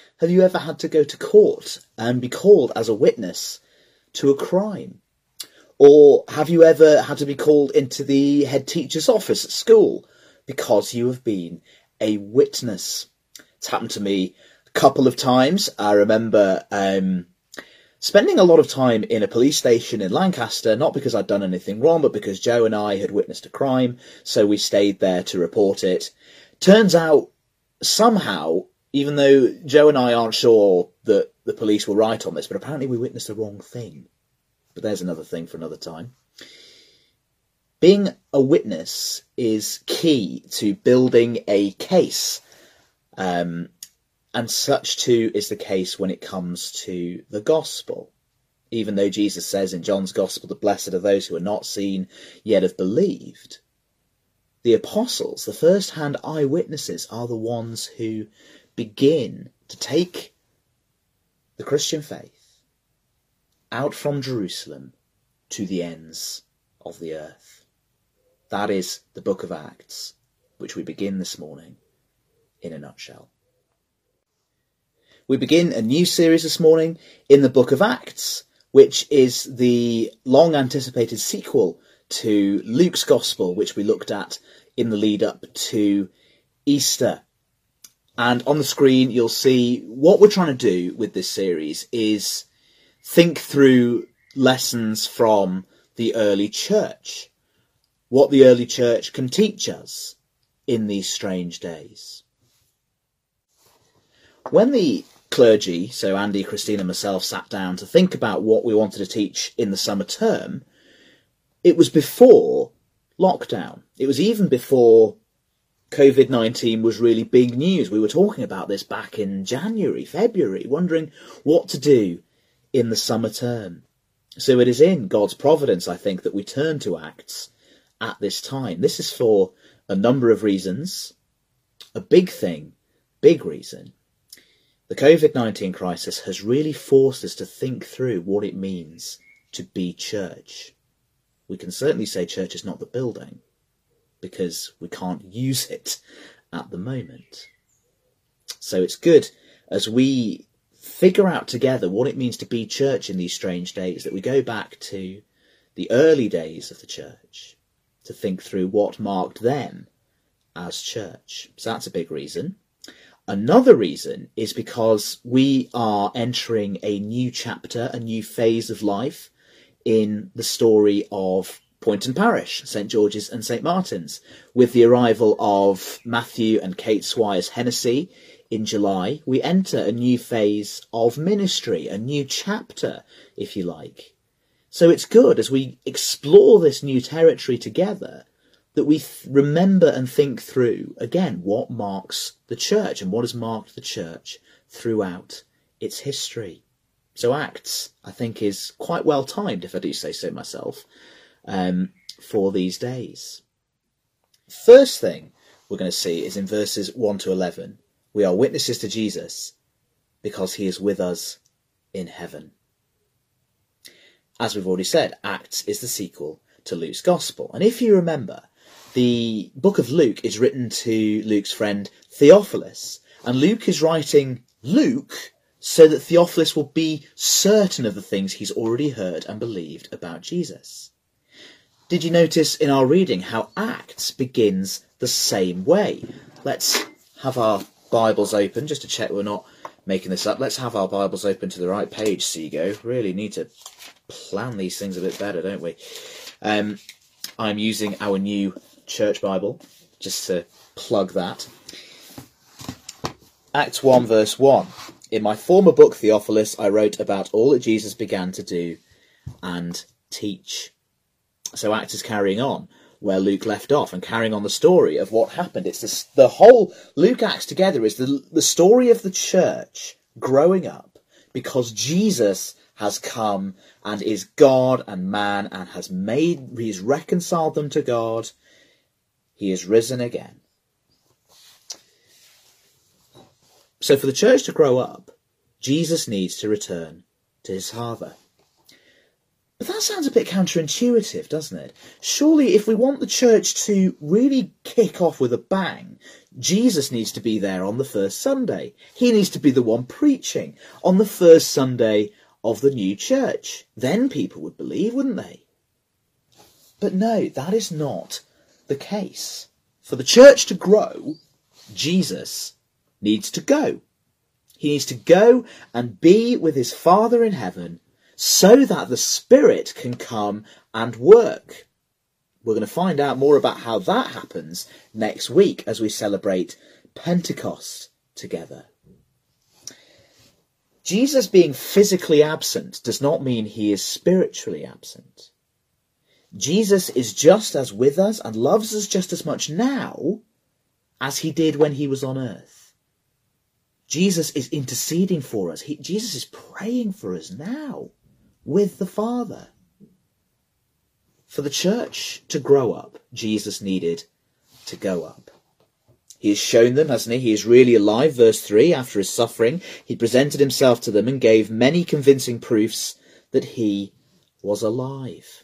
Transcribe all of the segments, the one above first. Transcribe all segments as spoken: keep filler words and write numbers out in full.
Have you ever had to go to court and be called as a witness to a crime? Or have you ever had to be called into the head teacher's office at school because you have been a witness? It's happened to me a couple of times. I remember um, spending a lot of time in a police station in Lancaster, not because I'd done anything wrong, but because Joe and I had witnessed a crime, so we stayed there to report it. Turns out, somehow, even though Joe and I aren't sure that the police were right on this, but apparently we witnessed the wrong thing. But there's another thing for another time. Being a witness is key to building a case. Um, and such too is the case when it comes to the gospel. Even though Jesus says in John's gospel that blessed are those who are not seen yet have believed, the apostles, the first-hand eyewitnesses, are the ones who begin to take the Christian faith out from Jerusalem to the ends of the earth. That is the book of Acts, which we begin this morning in a nutshell. We begin a new series this morning in the book of Acts, which is the long-anticipated sequel to Luke's Gospel, which we looked at in the lead-up to Easter. And on the screen, you'll see what we're trying to do with this series is think through lessons from the early church, what the early church can teach us in these strange days. When the clergy, so Andy, Christine and myself, sat down to think about what we wanted to teach in the summer term, it was before lockdown. It was even before covid nineteen was really big news. We were talking about this back in January, February, wondering what to do in the summer term. So it is in God's providence, I think, that we turn to Acts at this time. This is for a number of reasons. A big thing, big reason. The covid nineteen crisis has really forced us to think through what it means to be church. We can certainly say church is not the building, because we can't use it at the moment. So it's good, as we figure out together what it means to be church in these strange days, that we go back to the early days of the church to think through what marked them as church. So that's a big reason. Another reason is because we are entering a new chapter, a new phase of life in the story of Poynton Parish, St George's and St Martin's. With the arrival of Matthew and Kate Squires Hennessy in July, we enter a new phase of ministry, a new chapter, if you like. So it's good, as we explore this new territory together, that we th- remember and think through, again, what marks the church and what has marked the church throughout its history. So Acts, I think, is quite well timed, if I do say so myself, um, for these days. First thing we're going to see is in verses one to eleven. We are witnesses to Jesus because he is with us in heaven. As we've already said, Acts is the sequel to Luke's Gospel. And if you remember, the book of Luke is written to Luke's friend Theophilus. And Luke is writing Luke so that Theophilus will be certain of the things he's already heard and believed about Jesus. Did you notice in our reading how Acts begins the same way? Let's have our Bibles open, just to check we're not making this up. Let's have our Bibles open to the right page, Seago. Really need to plan these things a bit better, don't we? Um, I'm using our new Church Bible, just to plug that. Acts one, verse one. In my former book, Theophilus, I wrote about all that Jesus began to do and teach. So Acts is carrying on where Luke left off and carrying on the story of what happened. It's this, the whole Luke Acts together is the, the story of the church growing up because Jesus has come and is God and man and has made, he's reconciled them to God. He is risen again. So for the church to grow up, Jesus needs to return to his Father. But that sounds a bit counterintuitive, doesn't it? Surely if we want the church to really kick off with a bang, Jesus needs to be there on the first Sunday. He needs to be the one preaching on the first Sunday of the new church. Then people would believe, wouldn't they? But no, that is not the case. For the church to grow, Jesus needs to go. He needs to go and be with his Father in heaven so that the Spirit can come and work. We're going to find out more about how that happens next week as we celebrate Pentecost together. Jesus being physically absent does not mean he is spiritually absent. Jesus is just as with us and loves us just as much now as he did when he was on earth. Jesus is interceding for us. He, Jesus is praying for us now with the Father. For the church to grow up, Jesus needed to go up. He has shown them, hasn't he? He is really alive. Verse three, after his suffering, he presented himself to them and gave many convincing proofs that he was alive.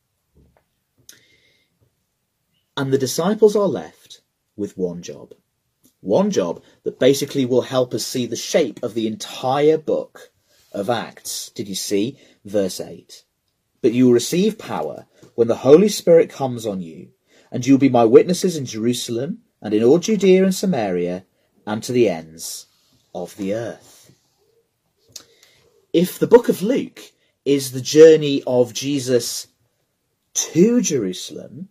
And the disciples are left with one job. One job that basically will help us see the shape of the entire book of Acts. Did you see? Verse eight. But you will receive power when the Holy Spirit comes on you, and you will be my witnesses in Jerusalem and in all Judea and Samaria and to the ends of the earth. If the book of Luke is the journey of Jesus to Jerusalem,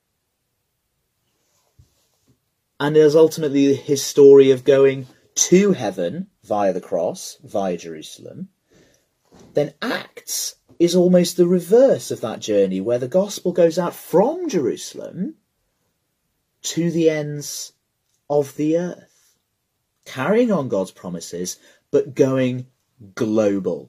and is ultimately his story of going to heaven via the cross, via Jerusalem, then Acts is almost the reverse of that journey, where the gospel goes out from Jerusalem to the ends of the earth, carrying on God's promises, but going global.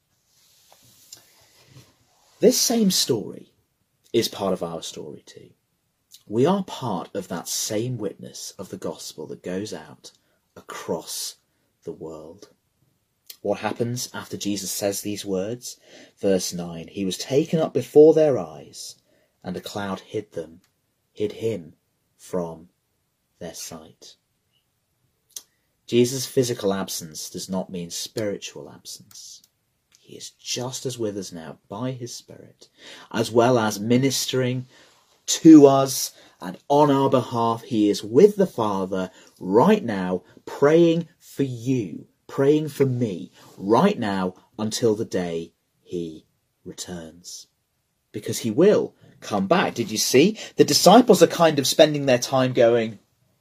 This same story is part of our story too. We are part of that same witness of the gospel that goes out across the world. What happens after Jesus says these words? Verse nine, he was taken up before their eyes, and a cloud hid them, hid him from their sight. Jesus' physical absence does not mean spiritual absence. He is just as with us now by his Spirit, as well as ministering to us and on our behalf. He is with the Father right now, praying for you, praying for me right now until the day he returns. Because he will come back. Did you see? The disciples are kind of spending their time going,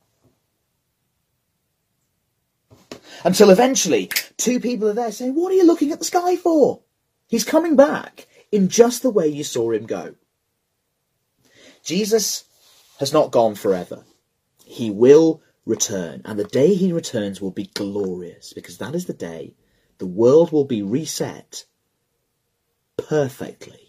until eventually two people are there saying, what are you looking at the sky for? He's coming back in just the way you saw him go. Jesus has not gone forever. He will return, and the day he returns will be glorious, because that is the day the world will be reset perfectly.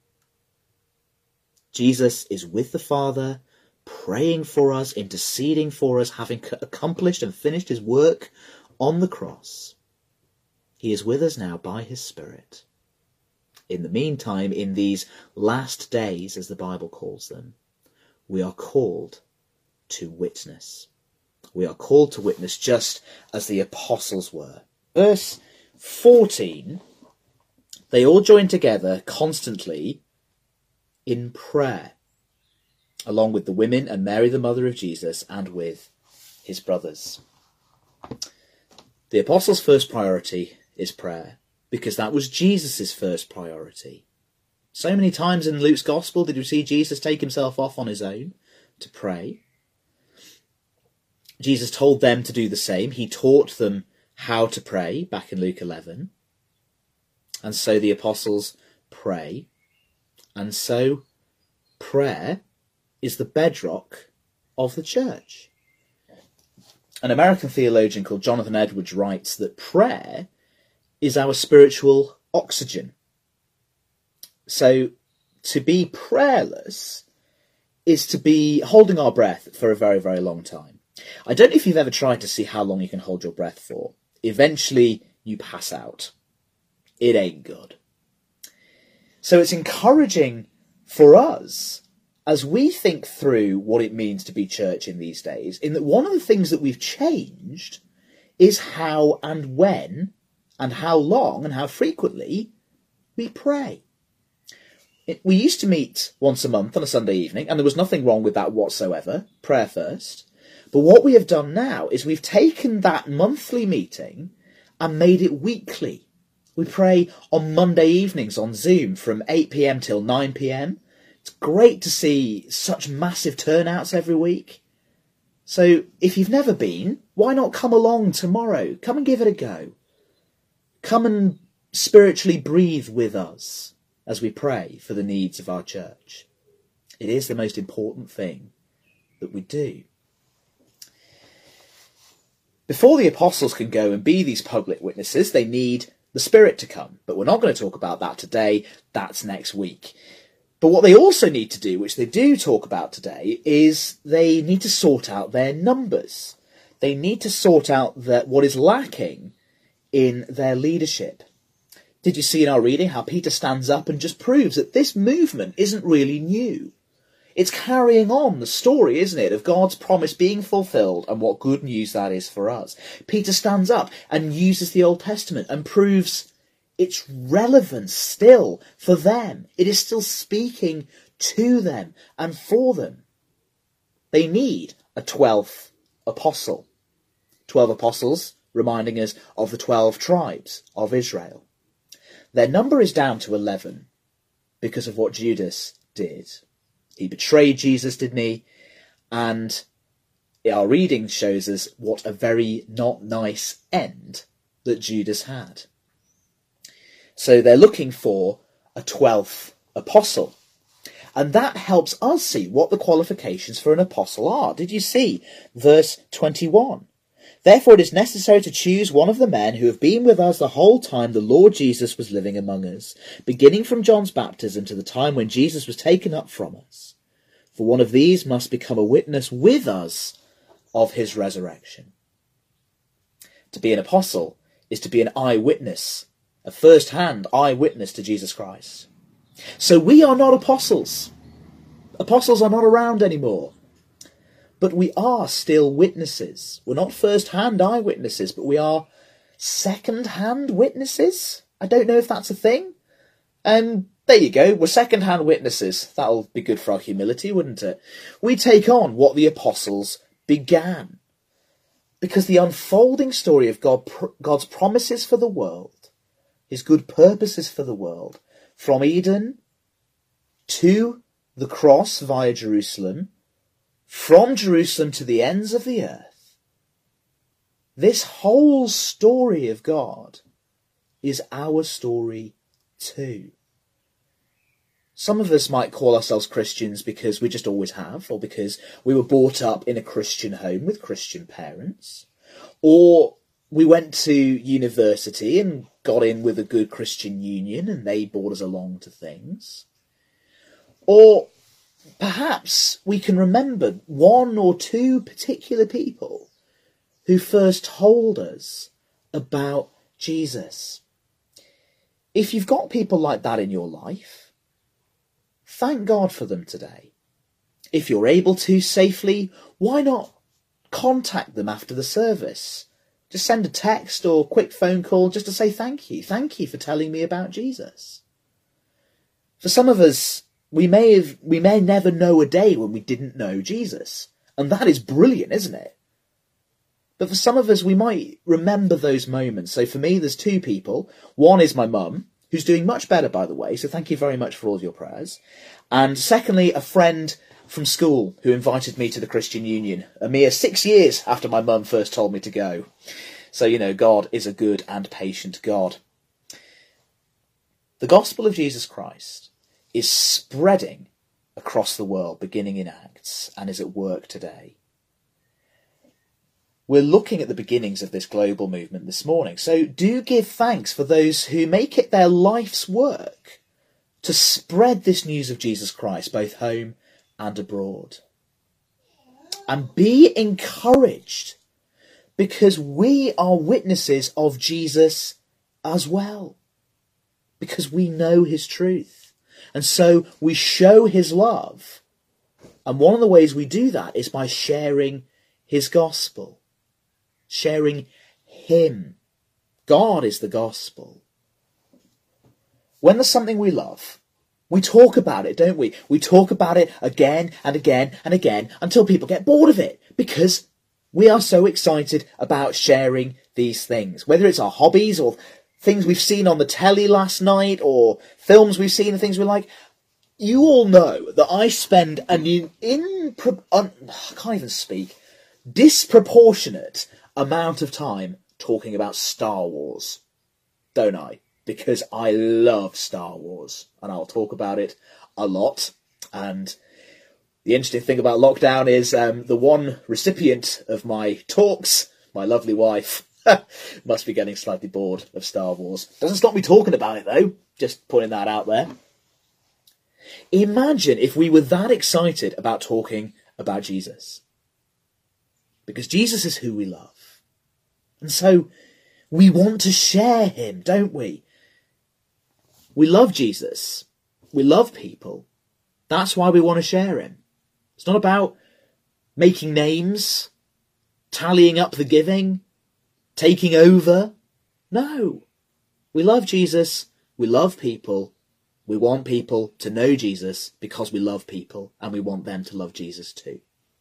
Jesus is with the Father, praying for us, interceding for us, having accomplished and finished his work on the cross. He is with us now by his Spirit. In the meantime, in these last days, as the Bible calls them, we are called to witness. We are called to witness just as the apostles were. Verse fourteen, they all joined together constantly in prayer, along with the women and Mary, the mother of Jesus, and with his brothers. The apostles' first priority is prayer, because that was Jesus' first priority. So many times in Luke's Gospel did we see Jesus take himself off on his own to pray. Jesus told them to do the same. He taught them how to pray back in Luke eleven. And so the apostles pray. And so prayer is the bedrock of the church. An American theologian called Jonathan Edwards writes that prayer is our spiritual oxygen. So to be prayerless is to be holding our breath for a very, very long time. I don't know if you've ever tried to see how long you can hold your breath for. Eventually you pass out. It ain't good. So it's encouraging for us as we think through what it means to be church in these days, in that one of the things that we've changed is how and when and how long and how frequently we pray. It, we used to meet once a month on a Sunday evening, and there was nothing wrong with that whatsoever, prayer first. But what we have done now is we've taken that monthly meeting and made it weekly. We pray on Monday evenings on Zoom from eight p.m. till nine p.m. It's great to see such massive turnouts every week. So if you've never been, why not come along tomorrow? Come and give it a go. Come and spiritually breathe with us as we pray for the needs of our church. It is the most important thing that we do. Before the apostles can go and be these public witnesses, they need the Spirit to come. But we're not going to talk about that today. That's next week. But what they also need to do, which they do talk about today, is they need to sort out their numbers. They need to sort out that what is lacking in their leadership. Did you see in our reading how Peter stands up and just proves that this movement isn't really new? It's carrying on the story, isn't it, of God's promise being fulfilled and what good news that is for us. Peter stands up and uses the Old Testament and proves its relevance still for them. It is still speaking to them and for them. They need a twelfth apostle. Twelve apostles reminding us of the twelve tribes of Israel. Their number is down to eleven because of what Judas did. He betrayed Jesus, didn't he? And our reading shows us what a very not nice end that Judas had. So they're looking for a twelfth apostle. And that helps us see what the qualifications for an apostle are. Did you see verse twenty-one? Therefore it is necessary to choose one of the men who have been with us the whole time the Lord Jesus was living among us, beginning from John's baptism to the time when Jesus was taken up from us. For one of these must become a witness with us of his resurrection. To be an apostle is to be an eyewitness, a first-hand eyewitness to Jesus Christ. So we are not apostles. Apostles are not around anymore. But we are still witnesses. We're not first-hand eyewitnesses, but we are second-hand witnesses. I don't know if that's a thing. And there you go, we're second-hand witnesses. That'll be good for our humility, wouldn't it? We take on what the apostles began. Because the unfolding story of God, God's promises for the world, his good purposes for the world, from Eden to the cross via Jerusalem, from Jerusalem to the ends of the earth, this whole story of God is our story too. Some of us might call ourselves Christians because we just always have, or because we were brought up in a Christian home with Christian parents, or we went to university and got in with a good Christian union and they brought us along to things. Or perhaps we can remember one or two particular people who first told us about Jesus. If you've got people like that in your life, thank God for them today. If you're able to safely, why not contact them after the service? Just send a text or quick phone call just to say thank you. Thank you for telling me about Jesus. For some of us, We may have, we may never know a day when we didn't know Jesus. And that is brilliant, isn't it? But for some of us, we might remember those moments. So for me, there's two people. One is my mum, who's doing much better, by the way. So thank you very much for all your prayers. And secondly, a friend from school who invited me to the Christian Union a mere six years after my mum first told me to go. So, you know, God is a good and patient God. The gospel of Jesus Christ is spreading across the world, beginning in Acts, and is at work today. We're looking at the beginnings of this global movement this morning, so do give thanks for those who make it their life's work to spread this news of Jesus Christ, both home and abroad. And be encouraged, because we are witnesses of Jesus as well, because we know his truth. And so we show his love. And one of the ways we do that is by sharing his gospel. Sharing him. God is the gospel. When there's something we love, we talk about it, don't we? We talk about it again and again and again until people get bored of it, because we are so excited about sharing these things. Whether it's our hobbies or things we've seen on the telly last night or films we've seen and things we like. You all know that I spend an in, in un, I can't even speak, disproportionate amount of time talking about Star Wars, don't I? Because I love Star Wars, and I'll talk about it a lot. And the interesting thing about lockdown is um, the one recipient of my talks, my lovely wife, must be getting slightly bored of Star Wars. Doesn't stop me talking about it, though. Just putting that out there. Imagine if we were that excited about talking about Jesus. Because Jesus is who we love. And so we want to share him, don't we? We love Jesus. We love people. That's why we want to share him. It's not about making names, tallying up the giving, taking over. No. We love Jesus. We love people. We want people to know Jesus because we love people, and we want them to love Jesus too.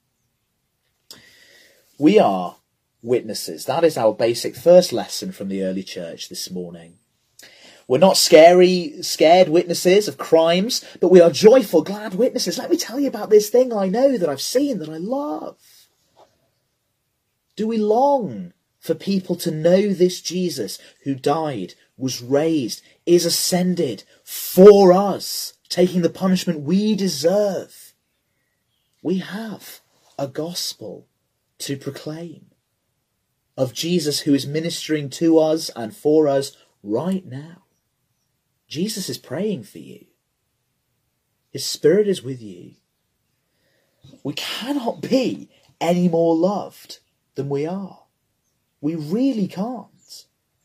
We are witnesses. That is our basic first lesson from the early church this morning. We're not scary, scared witnesses of crimes, but we are joyful, glad witnesses. Let me tell you about this thing I know, that I've seen, that I love. Do we long for people to know this Jesus who died, was raised, is ascended for us, taking the punishment we deserve? We have a gospel to proclaim of Jesus who is ministering to us and for us right now. Jesus is praying for you. His Spirit is with you. We cannot be any more loved than we are. We really can't.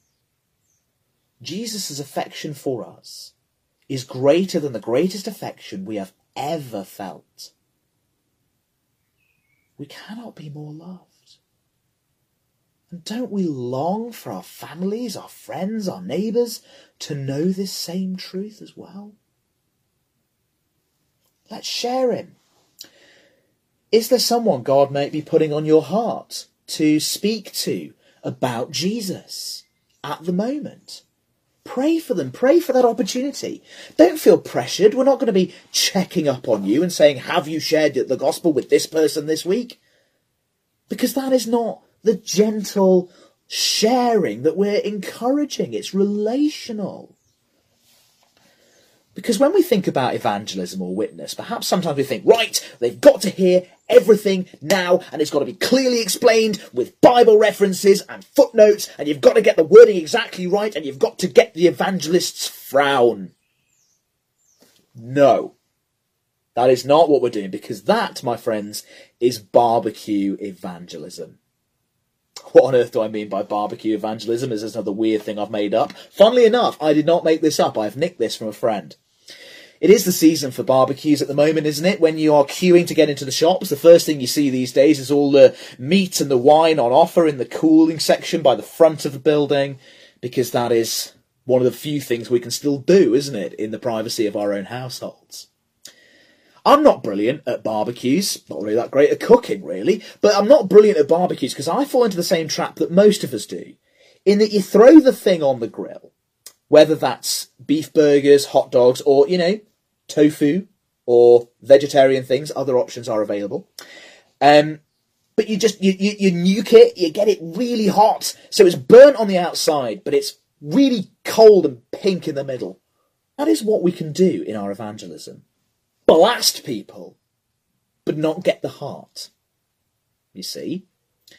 Jesus' affection for us is greater than the greatest affection we have ever felt. We cannot be more loved. And don't we long for our families, our friends, our neighbours to know this same truth as well? Let's share him. Is there someone God might be putting on your heart to speak to about Jesus at the moment? Pray for them. Pray for that opportunity. Don't feel pressured. We're not going to be checking up on you and saying, have you shared the gospel with this person this week? Because that is not the gentle sharing that we're encouraging. It's relational. Because when we think about evangelism or witness, perhaps sometimes we think, right, they've got to hear everything now, and it's got to be clearly explained with Bible references and footnotes, and you've got to get the wording exactly right, and you've got to get the evangelist's frown. No. That is not what we're doing, because that, my friends, is barbecue evangelism. What on earth do I mean by barbecue evangelism? Is this another weird thing I've made up? Funnily enough, I did not make this up. I've nicked this from a friend. It is the season for barbecues at the moment, isn't it? When you are queuing to get into the shops, the first thing you see these days is all the meat and the wine on offer in the cooling section by the front of the building, because that is one of the few things we can still do, isn't it, in the privacy of our own households. I'm not brilliant at barbecues, not really that great at cooking, really, but I'm not brilliant at barbecues because I fall into the same trap that most of us do, in that you throw the thing on the grill, whether that's beef burgers, hot dogs, or, you know, tofu, or vegetarian things, other options are available. Um, but you just, you, you, you nuke it, you get it really hot, so it's burnt on the outside, but it's really cold and pink in the middle. That is what we can do in our evangelism. Blast people, but not get the heart. You see?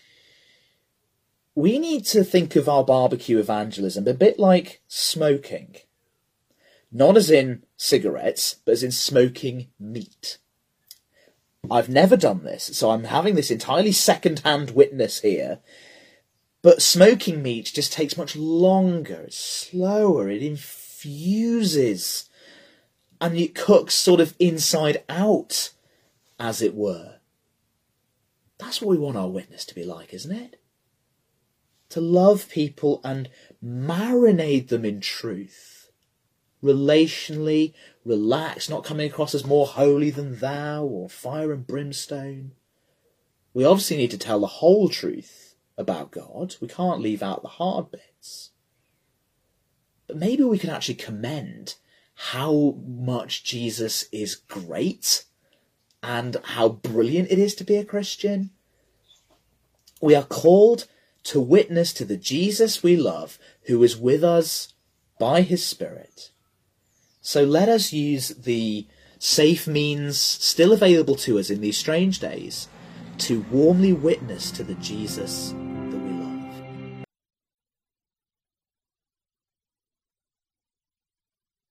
We need to think of our barbecue evangelism a bit like smoking. Not as in cigarettes, but as in smoking meat. I've never done this, so I'm having this entirely second-hand witness here. But smoking meat just takes much longer, it's slower, it infuses and it cooks sort of inside out, as it were. That's what we want our witness to be like, isn't it? To love people and marinate them in truth. Relationally, relaxed, not coming across as more holy than thou or fire and brimstone. We obviously need to tell the whole truth about God. We can't leave out the hard bits. But maybe we can actually commend how much Jesus is great and how brilliant it is to be a Christian. We are called to witness to the Jesus we love, who is with us by his Spirit. So let us use the safe means still available to us in these strange days to warmly witness to the Jesus